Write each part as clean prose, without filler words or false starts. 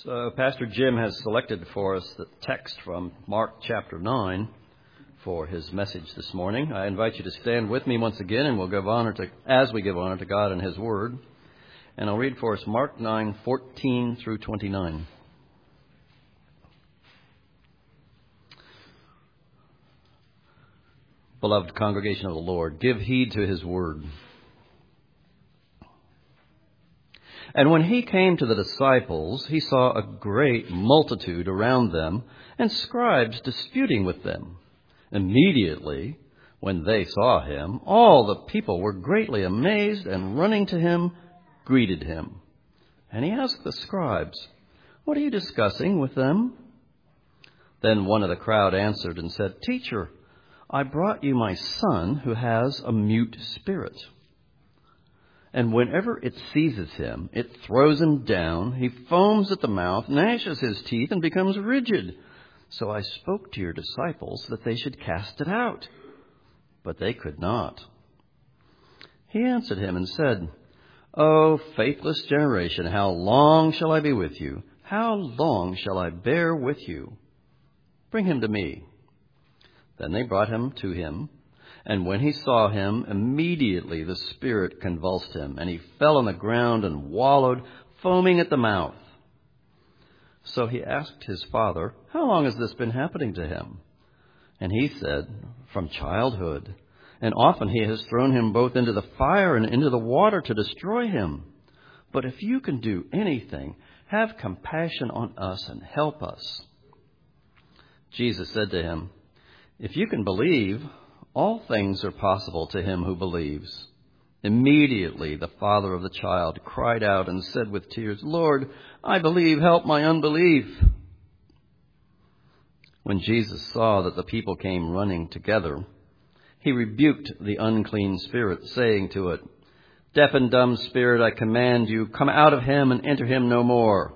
So Pastor Jim has selected for us the text from Mark chapter 9 for his message this morning. I invite you to stand with me once again, and we'll give honor as we give honor to God and His Word. And I'll read for us Mark 9:14 through 29. Beloved congregation of the Lord, give heed to His Word. And when he came to the disciples, he saw a great multitude around them, and scribes disputing with them. Immediately, when they saw him, all the people were greatly amazed, and running to him, greeted him. And he asked the scribes, "What are you discussing with them?" Then one of the crowd answered and said, "Teacher, I brought you my son who has a mute spirit. And whenever it seizes him, it throws him down. He foams at the mouth, gnashes his teeth, and becomes rigid. So I spoke to your disciples that they should cast it out, but they could not." He answered him and said, "O faithless generation, how long shall I be with you? How long shall I bear with you? Bring him to me." Then they brought him to him. And when he saw him, immediately the spirit convulsed him, and he fell on the ground and wallowed, foaming at the mouth. So he asked his father, "How long has this been happening to him?" And he said, "From childhood. And often he has thrown him both into the fire and into the water to destroy him. But if you can do anything, have compassion on us and help us." Jesus said to him, "If you can believe, all things are possible to him who believes." Immediately the father of the child cried out and said with tears, "Lord, I believe, help my unbelief." When Jesus saw that the people came running together, he rebuked the unclean spirit, saying to it, "Deaf and dumb spirit, I command you, come out of him and enter him no more."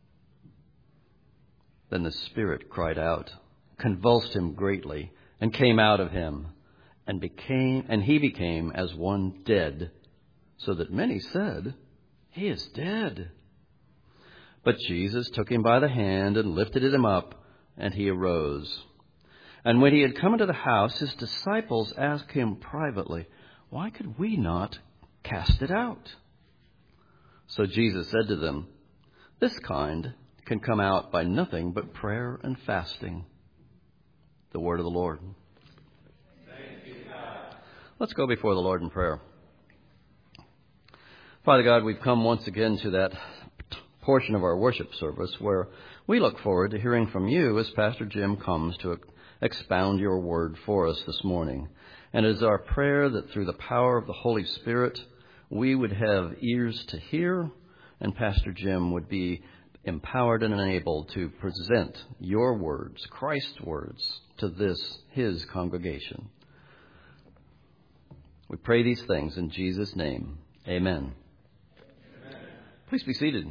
Then the spirit cried out, convulsed him greatly, and came out of him. And he became as one dead, so that many said, "He is dead." But Jesus took him by the hand and lifted him up, and he arose. And when he had come into the house, his disciples asked him privately, "Why could we not cast it out?" So Jesus said to them, "This kind can come out by nothing but prayer and fasting." The word of the Lord. Let's go before the Lord in prayer. Father God, we've come once again to that portion of our worship service where we look forward to hearing from you as Pastor Jim comes to expound your word for us this morning. And it is our prayer that through the power of the Holy Spirit, we would have ears to hear, and Pastor Jim would be empowered and enabled to present your words, Christ's words, to his congregation. We pray these things in Jesus' name. Amen. Amen. Please be seated.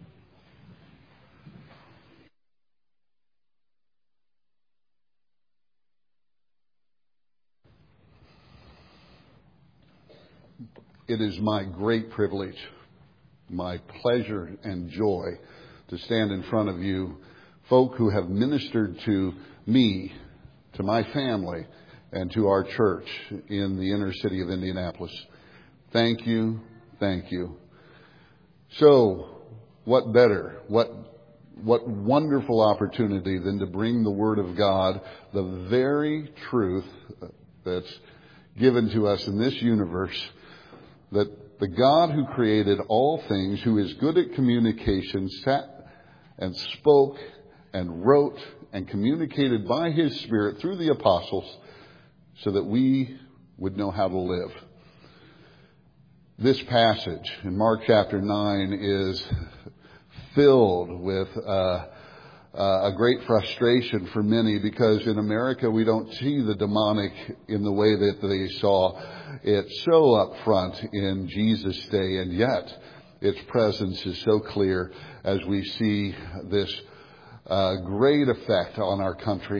It is my great privilege, my pleasure and joy to stand in front of you, folk who have ministered to me, to my family, and to our church in the inner city of Indianapolis. Thank you. Thank you. So, what better, what wonderful opportunity than to bring the Word of God, the very truth that's given to us in this universe, that the God who created all things, who is good at communication, sat and spoke and wrote and communicated by His Spirit through the apostles, so that we would know how to live. This passage in Mark chapter 9 is filled with a great frustration for many, because in America we don't see the demonic in the way that they saw it so up front in Jesus' day, and yet its presence is so clear as we see this great effect on our country.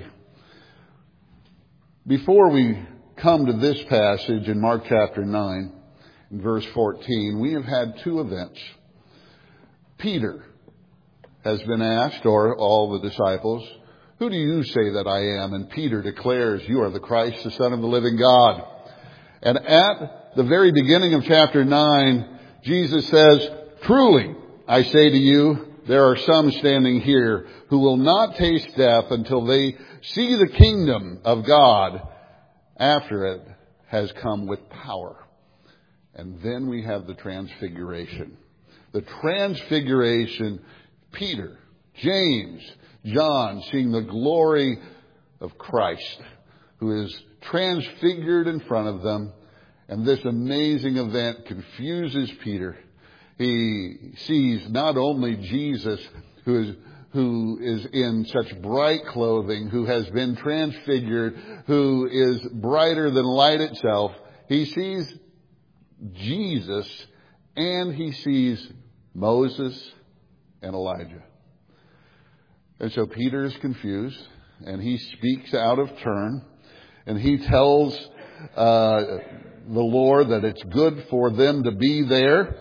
Before we come to this passage in Mark chapter 9, in verse 14, we have had two events. Peter has been asked, or all the disciples, "Who do you say that I am?" And Peter declares, "You are the Christ, the Son of the living God." And at the very beginning of chapter 9, Jesus says, "Truly, I say to you, there are some standing here who will not taste death until they see the kingdom of God after it has come with power." And then we have the transfiguration. The transfiguration, Peter, James, John, seeing the glory of Christ, who is transfigured in front of them. And this amazing event confuses Peter. He sees not only Jesus, who is in such bright clothing, who has been transfigured, who is brighter than light itself. He sees Jesus, and he sees Moses and Elijah. And so Peter is confused, and he speaks out of turn, and he tells the Lord that it's good for them to be there.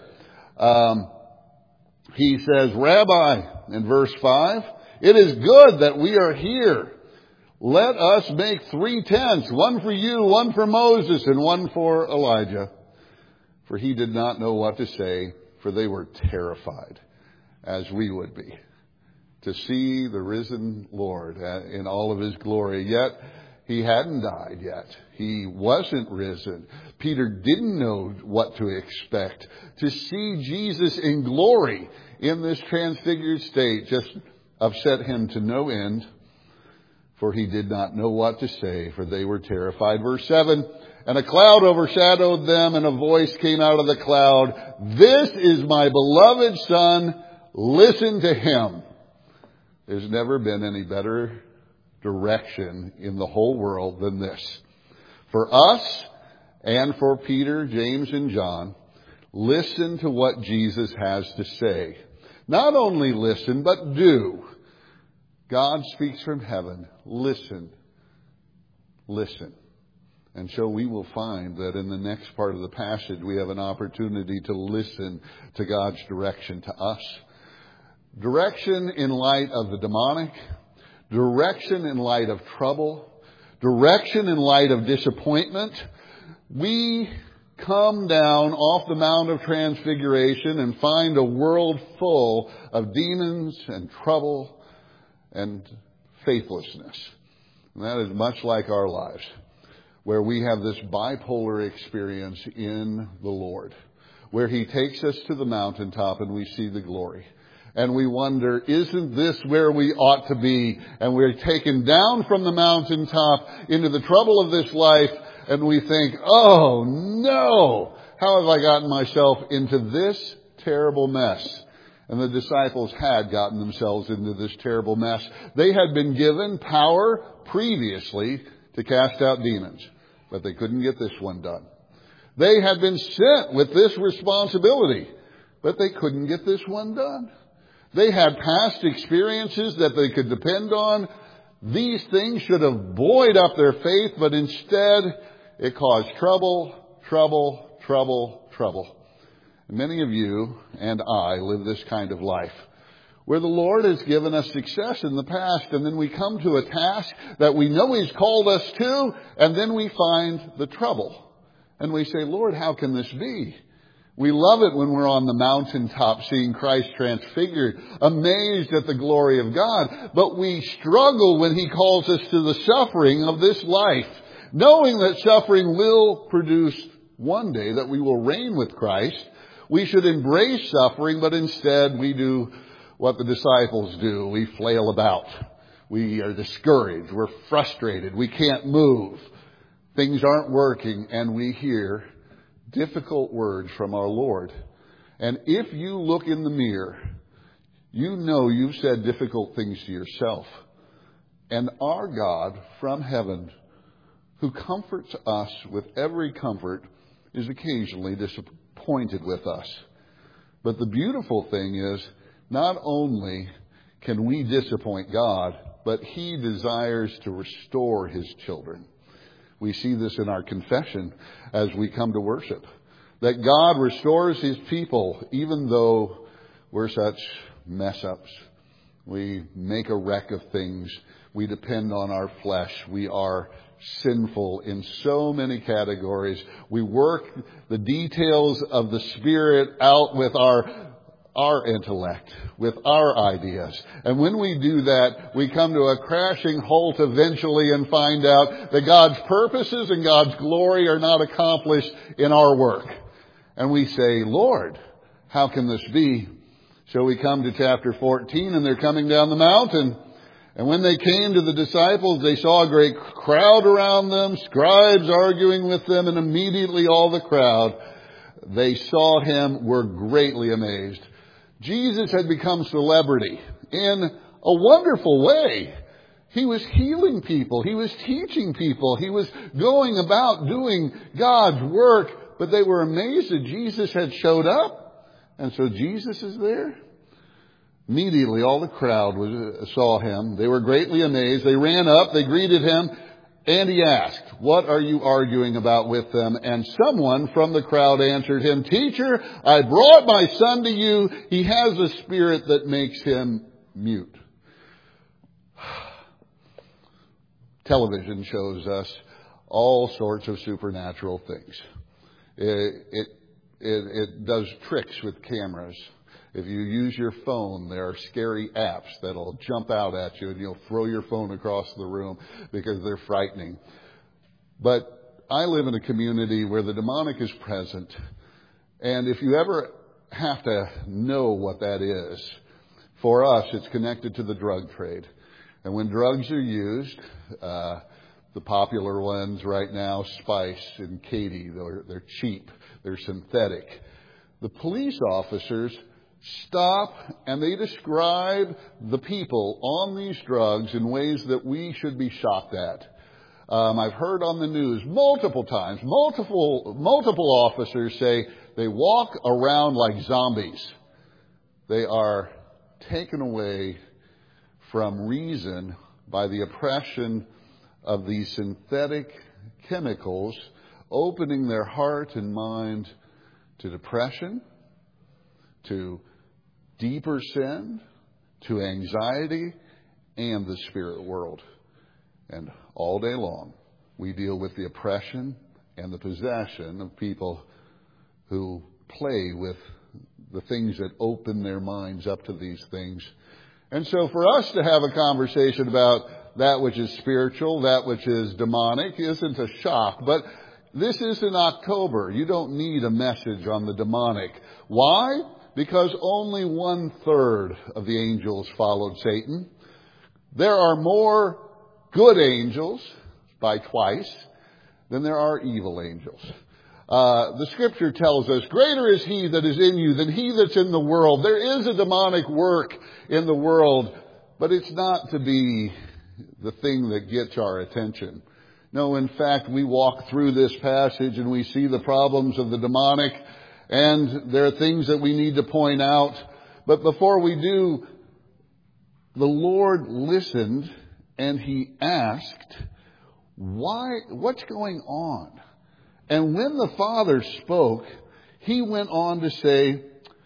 He says, "Rabbi," in verse 5, "it is good that we are here. Let us make 3 tents, one for you, one for Moses, and one for Elijah." For he did not know what to say, for they were terrified, as we would be, to see the risen Lord in all of his glory. Yet he hadn't died yet. He wasn't risen. Peter didn't know what to expect. To see Jesus in glory in this transfigured state just upset him to no end, for he did not know what to say, for they were terrified. Verse 7, "And a cloud overshadowed them, and a voice came out of the cloud, 'This is my beloved Son, listen to him.'" There's never been any better direction in the whole world than this. For us and for Peter, James, and John, listen to what Jesus has to say. Not only listen, but do. God speaks from heaven. Listen. Listen. And so we will find that in the next part of the passage, we have an opportunity to listen to God's direction to us. Direction in light of the demonic. Direction in light of trouble. Direction in light of disappointment. We come down off the Mount of Transfiguration and find a world full of demons and trouble and faithlessness. And that is much like our lives, where we have this bipolar experience in the Lord, where he takes us to the mountaintop and we see the glory. And we wonder, isn't this where we ought to be? And we're taken down from the mountaintop into the trouble of this life, and we think, oh no, how have I gotten myself into this terrible mess? And the disciples had gotten themselves into this terrible mess. They had been given power previously to cast out demons, but they couldn't get this one done. They had been sent with this responsibility, but they couldn't get this one done. They had past experiences that they could depend on. These things should have buoyed up their faith, but instead it caused trouble, trouble, trouble, trouble. And many of you and I live this kind of life, where the Lord has given us success in the past, and then we come to a task that we know he's called us to, and then we find the trouble. And we say, Lord, how can this be? We love it when we're on the mountaintop seeing Christ transfigured, amazed at the glory of God. But we struggle when he calls us to the suffering of this life, knowing that suffering will produce one day that we will reign with Christ. We should embrace suffering, but instead we do what the disciples do. We flail about. We are discouraged. We're frustrated. We can't move. Things aren't working, and we hear difficult words from our Lord. And if you look in the mirror, you know you've said difficult things to yourself. And our God from heaven, who comforts us with every comfort, is occasionally disappointed with us. But the beautiful thing is, not only can we disappoint God, but he desires to restore his children. We see this in our confession as we come to worship, that God restores his people even though we're such mess-ups. We make a wreck of things. We depend on our flesh. We are sinful in so many categories. We work the details of the Spirit out with our intellect, with our ideas. And when we do that, we come to a crashing halt eventually and find out that God's purposes and God's glory are not accomplished in our work. And we say, Lord, how can this be? So we come to chapter 14, and they're coming down the mountain. And when they came to the disciples, they saw a great crowd around them, scribes arguing with them, and immediately all the crowd, they saw him, were greatly amazed. Jesus had become celebrity in a wonderful way. He was healing people. He was teaching people. He was going about doing God's work. But they were amazed that Jesus had showed up. And so Jesus is there. Immediately all the crowd saw him. They were greatly amazed. They ran up. They greeted him. And he asked, "What are you arguing about with them?" And someone from the crowd answered him, "Teacher, I brought my son to you. He has a spirit that makes him mute." Television shows us all sorts of supernatural things. It does tricks with cameras. If you use your phone, there are scary apps that'll jump out at you and you'll throw your phone across the room because they're frightening. But I live in a community where the demonic is present. And if you ever have to know what that is, for us, it's connected to the drug trade. And when drugs are used, the popular ones right now, Spice and Katie, they're cheap, they're synthetic. The police officers stop and they describe the people on these drugs in ways that we should be shocked at. I've heard on the news multiple times, multiple officers say they walk around like zombies. They are taken away from reason by the oppression of these synthetic chemicals, opening their heart and mind to depression, to deeper sin, to anxiety, and the spirit world. And all day long, we deal with the oppression and the possession of people who play with the things that open their minds up to these things. And so for us to have a conversation about that which is spiritual, that which is demonic, isn't a shock. But this is in October. You don't need a message on the demonic. Why? Because only 1/3 of the angels followed Satan. There are more good angels, by twice, than there are evil angels. The scripture tells us, greater is he that is in you than he that's in the world. There is a demonic work in the world, but it's not to be the thing that gets our attention. No, in fact, we walk through this passage and we see the problems of the demonic, and there are things that we need to point out. But before we do, the Lord listened and he asked, what's going on? And when the Father spoke, he went on to say,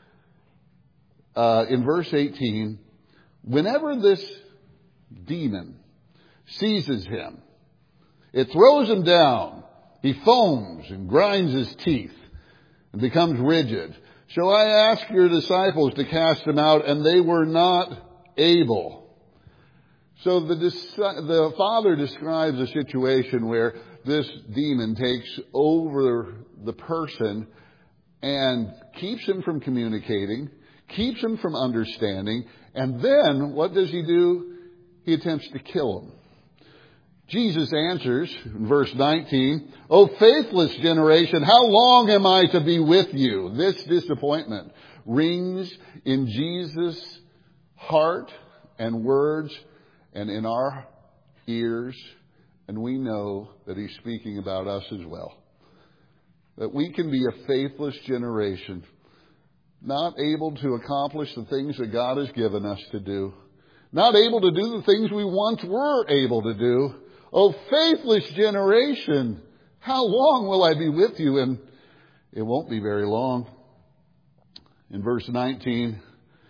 in verse 18, whenever this demon seizes him, it throws him down. He foams and grinds his teeth and becomes rigid. So I asked your disciples to cast him out, and they were not able. So the Father describes a situation where this demon takes over the person and keeps him from communicating, keeps him from understanding, and then what does he do? He attempts to kill him. Jesus answers in verse 19, "O faithless generation, how long am I to be with you?" This disappointment rings in Jesus' heart and words and in our ears, and we know that he's speaking about us as well. That we can be a faithless generation, not able to accomplish the things that God has given us to do, not able to do the things we once were able to do. "Oh, faithless generation, how long will I be with you?" And it won't be very long. In verse 19,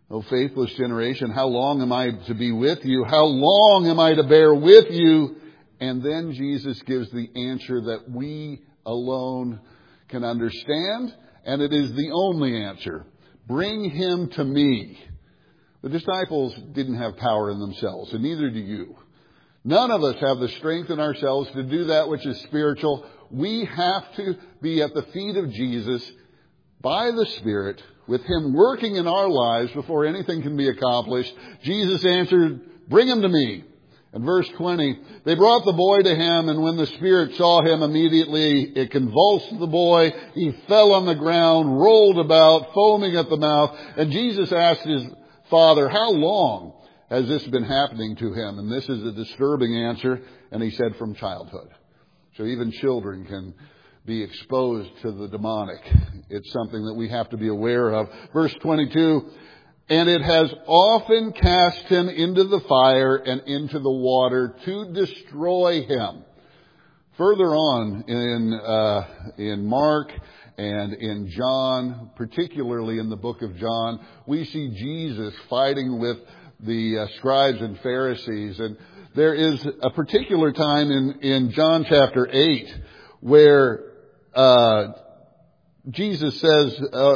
O faithless generation, how long am I to be with you? How long am I to bear with you? And then Jesus gives the answer that we alone can understand, and it is the only answer. Bring him to me. The disciples didn't have power in themselves, and neither do you. None of us have the strength in ourselves to do that which is spiritual. We have to be at the feet of Jesus by the Spirit, with him working in our lives before anything can be accomplished. Jesus answered, bring him to me. And verse 20, they brought the boy to him, and when the Spirit saw him, immediately it convulsed the boy. He fell on the ground, rolled about, foaming at the mouth. And Jesus asked his father, how long has this been happening to him? And this is a disturbing answer. And he said, from childhood. So even children can be exposed to the demonic. It's something that we have to be aware of. Verse 22, and it has often cast him into the fire and into the water to destroy him. Further on in Mark and in John, particularly in the book of John, we see Jesus fighting with the scribes and Pharisees. And there is a particular time in John chapter 8 where Jesus says,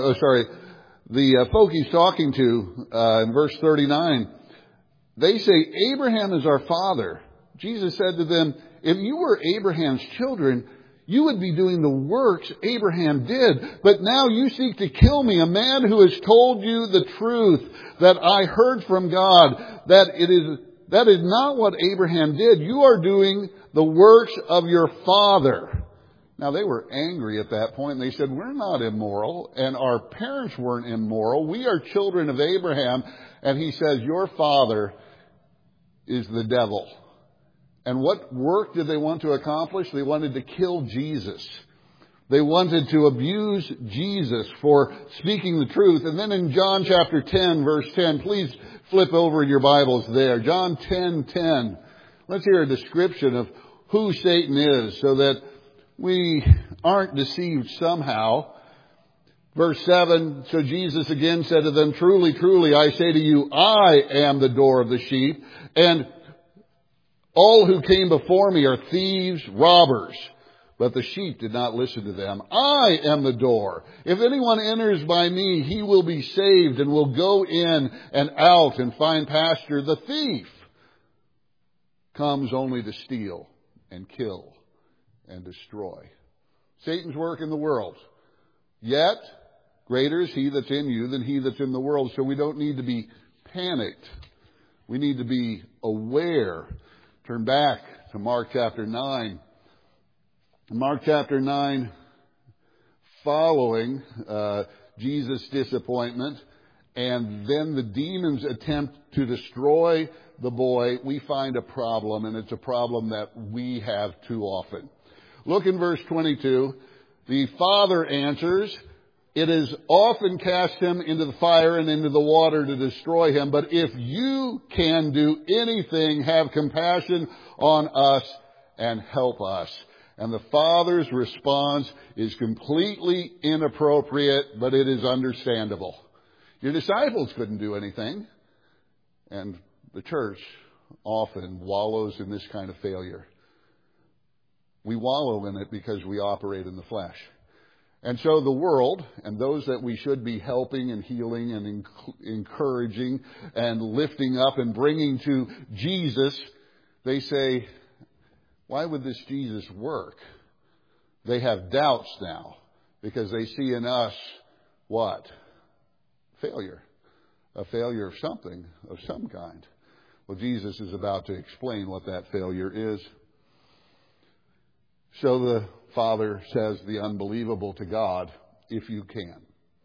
the folk he's talking to, in verse 39, they say, Abraham is our father. Jesus said to them, if you were Abraham's children, you would be doing the works Abraham did. But now you seek to kill me, a man who has told you the truth that I heard from God, that is not what Abraham did. You are doing the works of your father. Now, they were angry at that point, and they said, we're not immoral, and our parents weren't immoral. We are children of Abraham. And he says, your father is the devil. And what work did they want to accomplish? They wanted to kill Jesus. They wanted to abuse Jesus for speaking the truth. And then in John chapter 10, verse 10, please flip over in your Bibles there. John 10:10. Let's hear a description of who Satan is so that we aren't deceived somehow. Verse 7, so Jesus again said to them, truly, truly, I say to you, I am the door of the sheep, and all who came before me are thieves, robbers, but the sheep did not listen to them. I am the door. If anyone enters by me, he will be saved and will go in and out and find pasture. The thief comes only to steal and kill and destroy. Satan's work in the world. Yet, greater is he that's in you than he that's in the world. So we don't need to be panicked. We need to be aware. Turn back to Mark chapter 9. Mark chapter 9, following Jesus' disappointment, and then the demons attempt to destroy the boy, we find a problem, and it's a problem that we have too often. Look in verse 22. The father answers, it is often cast him into the fire and into the water to destroy him. But if you can do anything, have compassion on us and help us. And the father's response is completely inappropriate, but it is understandable. Your disciples couldn't do anything. And the church often wallows in this kind of failure. We wallow in it because we operate in the flesh. And so the world, and those that we should be helping and healing and encouraging and lifting up and bringing to Jesus, they say, why would this Jesus work? They have doubts now because they see in us what? Failure. A failure of something, of some kind. Well, Jesus is about to explain what that failure is. So the Father says the unbelievable to God, if you can.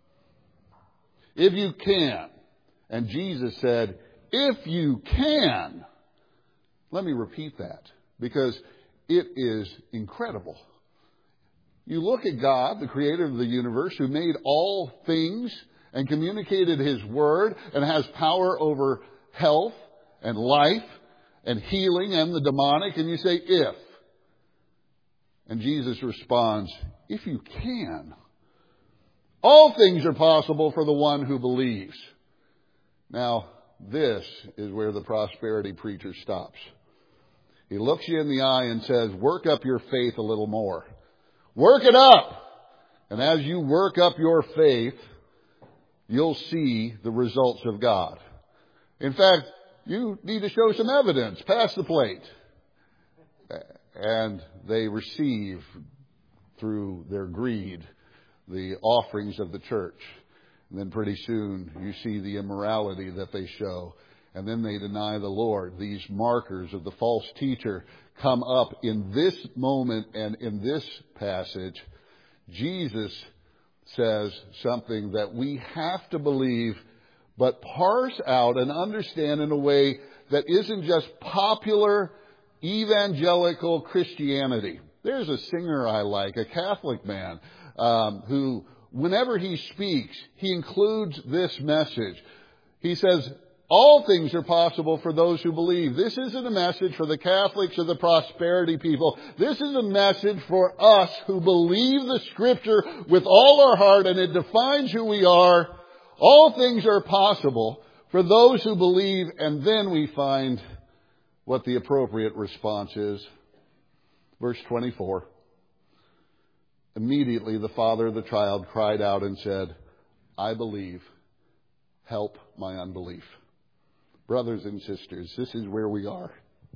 If you can. And Jesus said, if you can. Let me repeat that because it is incredible. You look at God, the creator of the universe, who made all things and communicated His Word and has power over health and life and healing and the demonic, and you say, if. And Jesus responds, if you can. All things are possible for the one who believes. Now, this is where the prosperity preacher stops. He looks you in the eye and says, work up your faith a little more. Work it up! And as you work up your faith, you'll see the results of God. In fact, you need to show some evidence. Pass the plate. And they receive, through their greed, the offerings of the church. And then pretty soon you see the immorality that they show. And then they deny the Lord. These markers of the false teacher come up in this moment and in this passage. Jesus says something that we have to believe, but parse out and understand in a way that isn't just popular evangelical Christianity. There's a singer I like, a Catholic man, who, whenever he speaks, he includes this message. He says, all things are possible for those who believe. This isn't a message for the Catholics or the prosperity people. This is a message for us who believe the Scripture with all our heart, and it defines who we are. All things are possible for those who believe, and then we find what the appropriate response is. Verse 24. Immediately the father of the child cried out and said, I believe. Help my unbelief. Brothers and sisters, this is where we are.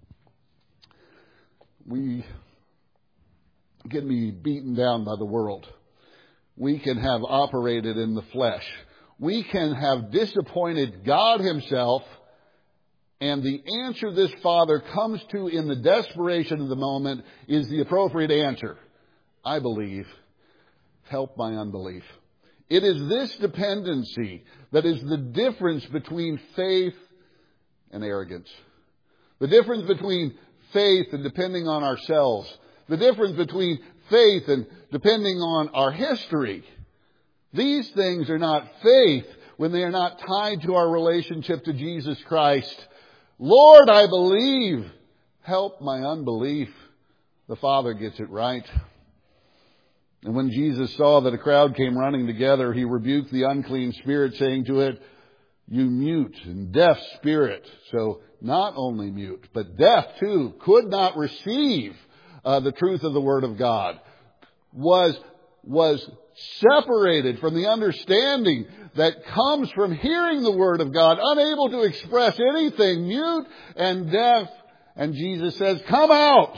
We can be beaten down by the world. We can have operated in the flesh. We can have disappointed God Himself. And the answer this father comes to in the desperation of the moment is the appropriate answer. I believe. Help my unbelief. It is this dependency that is the difference between faith and arrogance. The difference between faith and depending on ourselves. The difference between faith and depending on our history. These things are not faith when they are not tied to our relationship to Jesus Christ. Lord, I believe. Help my unbelief. The Father gets it right. And when Jesus saw that a crowd came running together, He rebuked the unclean spirit, saying to it, you mute and deaf spirit. So not only mute, but deaf too, could not receive the truth of the Word of God. Was separated from the understanding that comes from hearing the Word of God, unable to express anything, mute and deaf. And Jesus says, come out.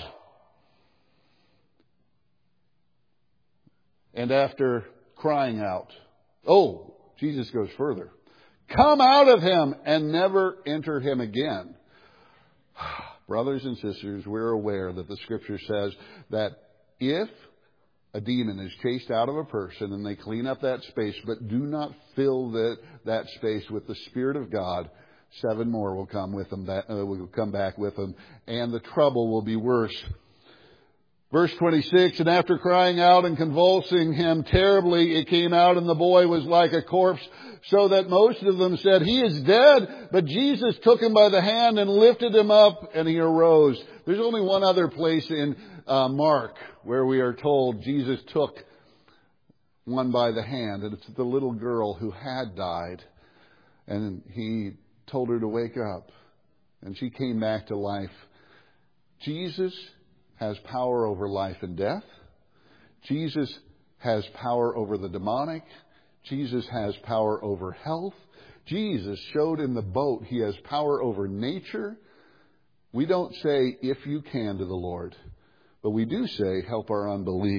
And after crying out, Jesus goes further. Come out of him and never enter him again. Brothers and sisters, we're aware that the Scripture says that if a demon is chased out of a person and they clean up that space, but do not fill that space with the Spirit of God, 7 more will come with them. Will come back with them, and the trouble will be worse. Verse 26, and after crying out and convulsing him terribly, it came out, and the boy was like a corpse, so that most of them said, he is dead. But Jesus took him by the hand and lifted him up, and he arose. There's only one other place in Mark where we are told Jesus took one by the hand, and it's the little girl who had died, and He told her to wake up, and she came back to life. Jesus has power over life and death. Jesus has power over the demonic. Jesus has power over health. Jesus showed in the boat He has power over nature. We don't say, if you can, to the Lord, but we do say, help our unbelief.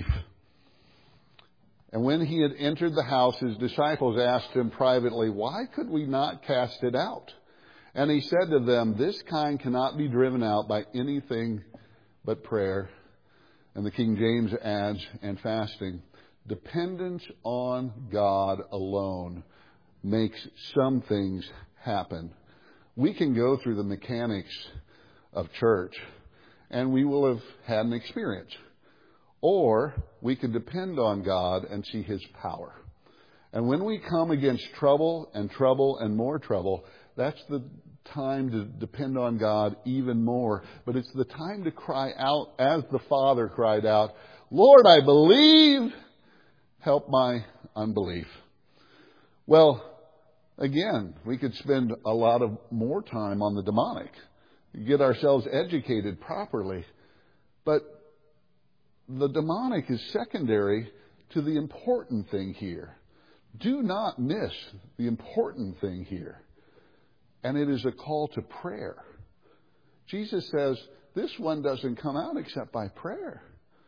And when He had entered the house, His disciples asked Him privately, why could we not cast it out? And He said to them, this kind cannot be driven out by anything but prayer. And the King James adds, and fasting. Dependence on God alone makes some things happen. We can go through the mechanics of church and we will have had an experience. Or we can depend on God and see His power. And when we come against trouble and more trouble, that's the time to depend on God even more. But it's the time to cry out as the Father cried out, Lord, I believe, help my unbelief. Well, Again, we could spend a lot of more time on the demonic, get ourselves educated properly. But the demonic is secondary to the important thing here. Do not miss the important thing here. And it is a call to prayer. Jesus says this one doesn't come out except by prayer.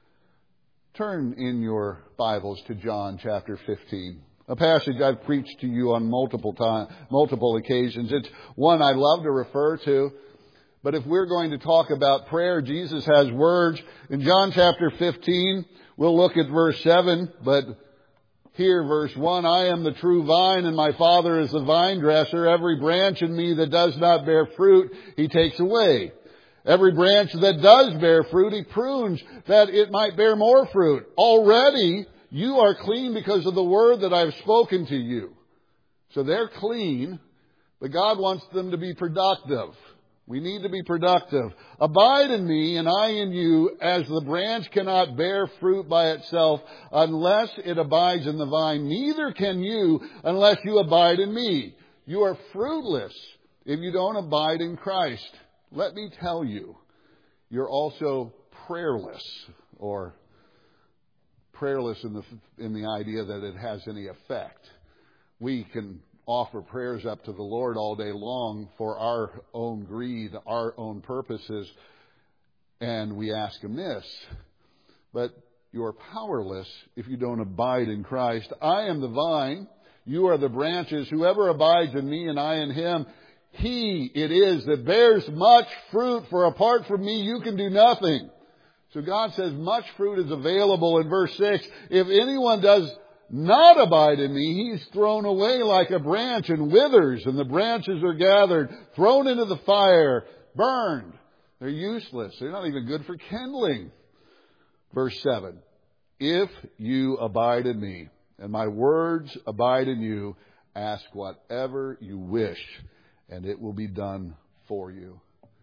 Turn in your Bibles to John chapter 15. A passage I've preached to you on multiple occasions. It's one I love to refer to. But if we're going to talk about prayer, Jesus has words. In John chapter 15, we'll look at verse 7, but here, verse 1, I am the true vine, and my Father is the vine dresser. Every branch in me that does not bear fruit, He takes away. Every branch that does bear fruit, He prunes, that it might bear more fruit. Already, you are clean because of the word that I've spoken to you. So they're clean, but God wants them to be productive. We need to be productive. Abide in me and I in you, as the branch cannot bear fruit by itself unless it abides in the vine. Neither can you unless you abide in me. You are fruitless if you don't abide in Christ. Let me tell you, you're also prayerless, or prayerless in the idea that it has any effect. We can offer prayers up to the Lord all day long for our own greed, our own purposes, and we ask amiss. But you're powerless if you don't abide in Christ. I am the vine, you are the branches. Whoever abides in me and I in him, he it is that bears much fruit, for apart from me you can do nothing. So God says much fruit is available in verse 6. If anyone does not abide in me, he's thrown away like a branch and withers, and the branches are gathered, thrown into the fire, burned. They're useless. They're not even good for kindling. Verse 7. If you abide in me, and my words abide in you, ask whatever you wish, and it will be done for you.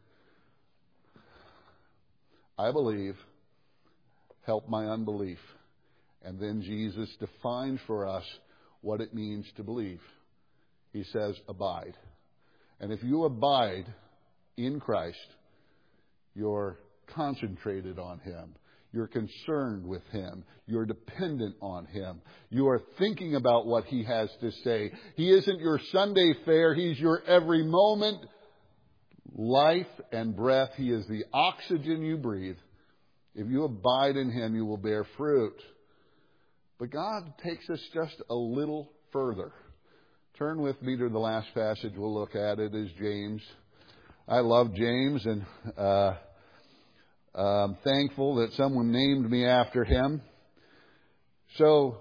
I believe, help my unbelief. And then Jesus defines for us what it means to believe. He says, abide. And if you abide in Christ, you're concentrated on Him. You're concerned with Him. You're dependent on Him. You are thinking about what He has to say. He isn't your Sunday fare. He's your every moment life and breath. He is the oxygen you breathe. If you abide in Him, you will bear fruit. But God takes us just a little further. Turn with me to the last passage we'll look at. It is James. I love James, and I'm thankful that someone named me after him. So,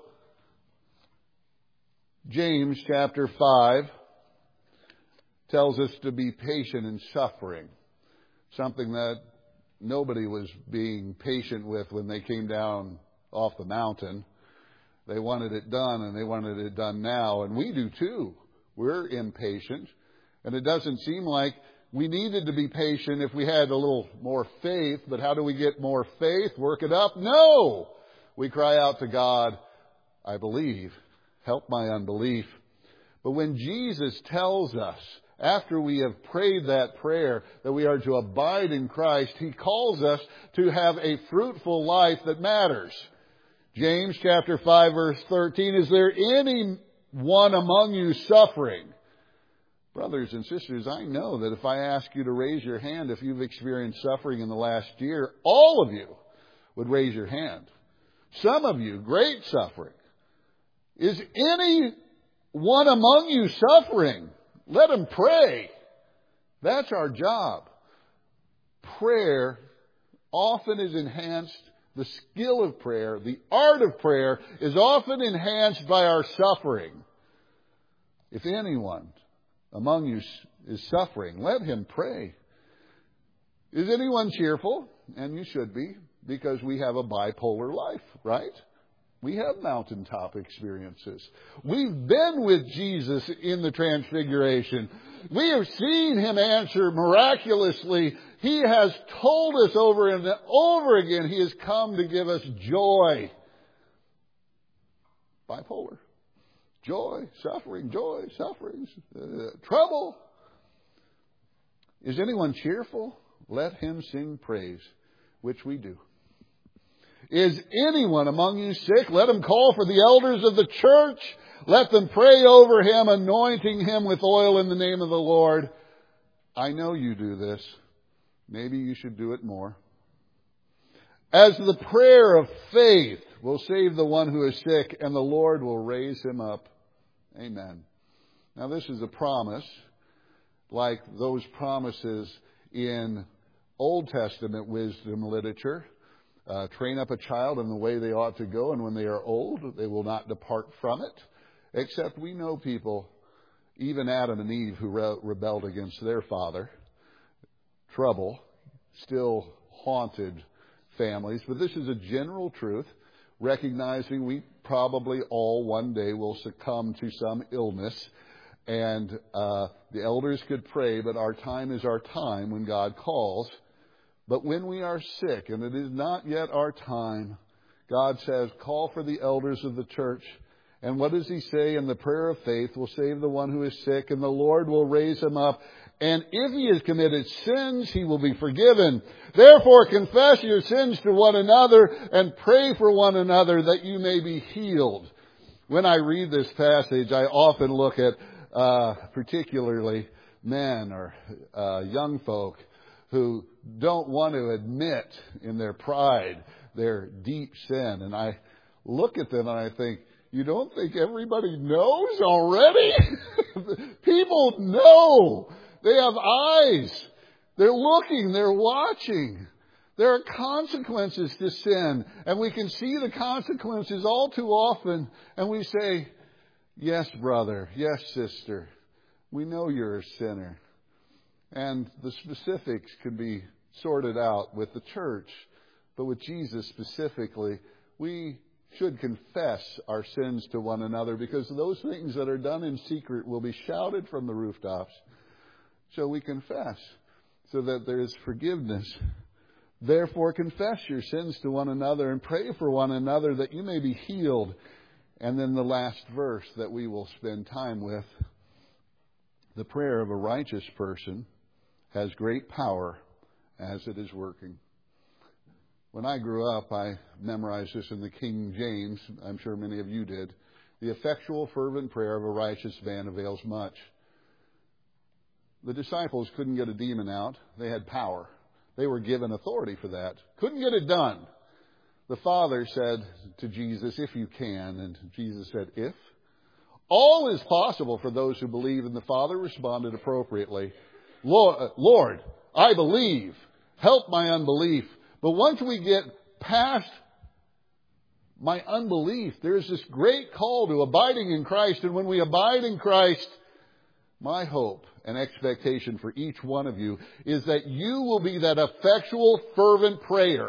James chapter 5 tells us to be patient in suffering. Something that nobody was being patient with when they came down off the mountain. They wanted it done, and they wanted it done now. And we do too. We're impatient. And it doesn't seem like we needed to be patient if we had a little more faith. But how do we get more faith? Work it up? No! We cry out to God, I believe. Help my unbelief. But when Jesus tells us, after we have prayed that prayer, that we are to abide in Christ, He calls us to have a fruitful life that matters. James chapter 5 verse 13, is there anyone among you suffering? Brothers and sisters, I know that if I ask you to raise your hand if you've experienced suffering in the last year, all of you would raise your hand. Some of you, great suffering. Is anyone among you suffering? Let him pray. That's our job. Prayer often is enhanced. The skill of prayer, the art of prayer, is often enhanced by our suffering. If anyone among you is suffering, let him pray. Is anyone cheerful? And you should be, because we have a bipolar life, right? We have mountaintop experiences. We've been with Jesus in the Transfiguration. We have seen Him answer miraculously. He has told us over and over again He has come to give us joy. Bipolar. Joy, suffering, trouble. Is anyone cheerful? Let him sing praise, which we do. Is anyone among you sick? Let him call for the elders of the church. Let them pray over him, anointing him with oil in the name of the Lord. I know you do this. Maybe you should do it more. As the prayer of faith will save the one who is sick, and the Lord will raise him up. Amen. Now this is a promise, like those promises in Old Testament wisdom literature. Train up a child in the way they ought to go, and when they are old, they will not depart from it. Except we know people, even Adam and Eve, who rebelled against their father. Trouble still haunted families. But this is a general truth, recognizing we probably all one day will succumb to some illness. And the elders could pray, but our time is our time when God calls. But when we are sick, and it is not yet our time, God says, call for the elders of the church. And what does he say? And the prayer of faith will save the one who is sick, and the Lord will raise him up. And if he has committed sins, he will be forgiven. Therefore, confess your sins to one another and pray for one another that you may be healed. When I read this passage, I often look at particularly men or young folk who don't want to admit in their pride their deep sin. And I look at them and I think, you don't think everybody knows already? People know. They have eyes. They're looking. They're watching. There are consequences to sin. And we can see the consequences all too often. And we say, yes, brother. Yes, sister. We know you're a sinner. And the specifics can be sorted out with the church. But with Jesus specifically, we should confess our sins to one another, because those things that are done in secret will be shouted from the rooftops. So we confess so that there is forgiveness. Therefore, confess your sins to one another and pray for one another that you may be healed. And then the last verse that we will spend time with. The prayer of a righteous person has great power as it is working. When I grew up, I memorized this in the King James. I'm sure many of you did. The effectual, fervent prayer of a righteous man avails much. The disciples couldn't get a demon out. They had power. They were given authority for that. Couldn't get it done. The Father said to Jesus, if you can. And Jesus said, if? All is possible for those who believe. And the Father responded appropriately, Lord, I believe. Help my unbelief. But once we get past my unbelief, there's this great call to abiding in Christ. And when we abide in Christ, my hope and expectation for each one of you is that you will be that effectual, fervent prayer.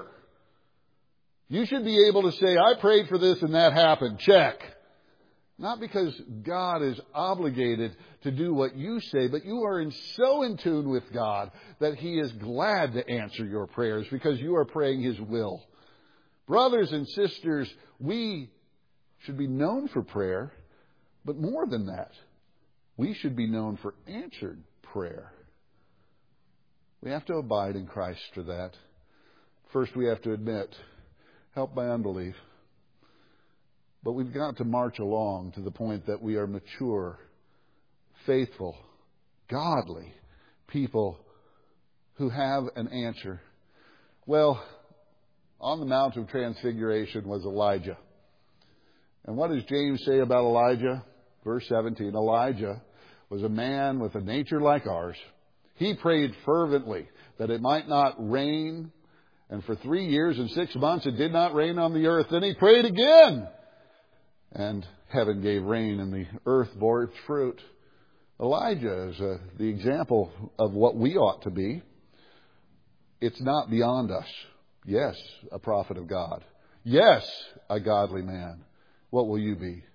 You should be able to say, I prayed for this and that happened. Check. Not because God is obligated to do what you say, but you are so in tune with God that He is glad to answer your prayers because you are praying His will. Brothers and sisters, we should be known for prayer, but more than that, we should be known for answered prayer. We have to abide in Christ for that. First, we have to admit, help my unbelief. But we've got to march along to the point that we are mature, faithful, godly people who have an answer. Well, on the Mount of Transfiguration was Elijah. And what does James say about Elijah? Verse 17, Elijah was a man with a nature like ours. He prayed fervently that it might not rain. And for 3 years and 6 months it did not rain on the earth. Then he prayed again. And heaven gave rain and the earth bore its fruit. Elijah is the example of what we ought to be. It's not beyond us. Yes, a prophet of God. Yes, a godly man. What will you be?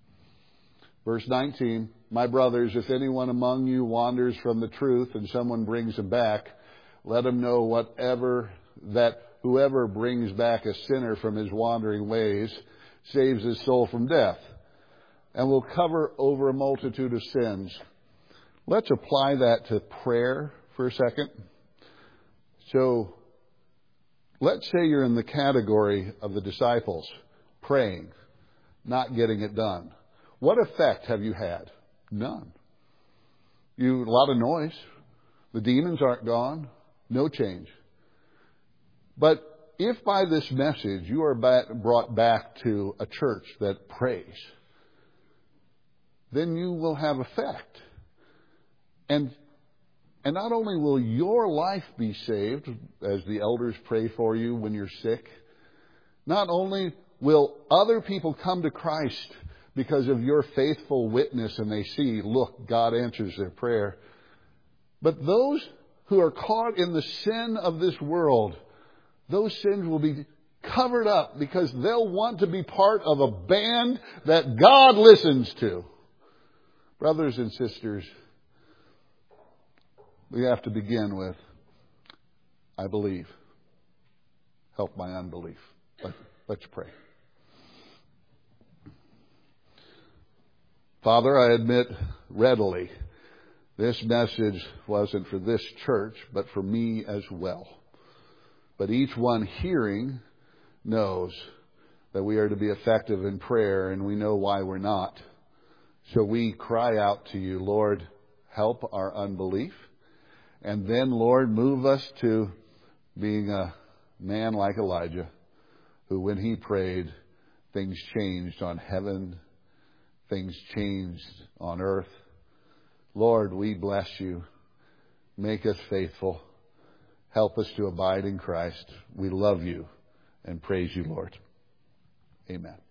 Verse 19, my brothers, if anyone among you wanders from the truth and someone brings him back, let him know that whoever brings back a sinner from his wandering ways saves his soul from death. and will cover over a multitude of sins. Let's apply that to prayer for a second. So, let's say you're in the category of the disciples, praying, not getting it done. What effect have you had? None. A lot of noise. The demons aren't gone. No change. But if by this message you are brought back to a church that prays, then you will have effect. And not only will your life be saved, as the elders pray for you when you're sick, not only will other people come to Christ because of your faithful witness and they see, look, God answers their prayer, but those who are caught in the sin of this world, those sins will be covered up because they'll want to be part of a band that God listens to. Brothers and sisters, we have to begin with, I believe. Help my unbelief. Let's pray. Father, I admit readily this message wasn't for this church, but for me as well. But each one hearing knows that we are to be effective in prayer, and we know why we're not. So we cry out to you, Lord, help our unbelief. And then, Lord, move us to being a man like Elijah, who when he prayed, things changed on heaven, things changed on earth. Lord, we bless you. Make us faithful. Help us to abide in Christ. We love you and praise you, Lord. Amen.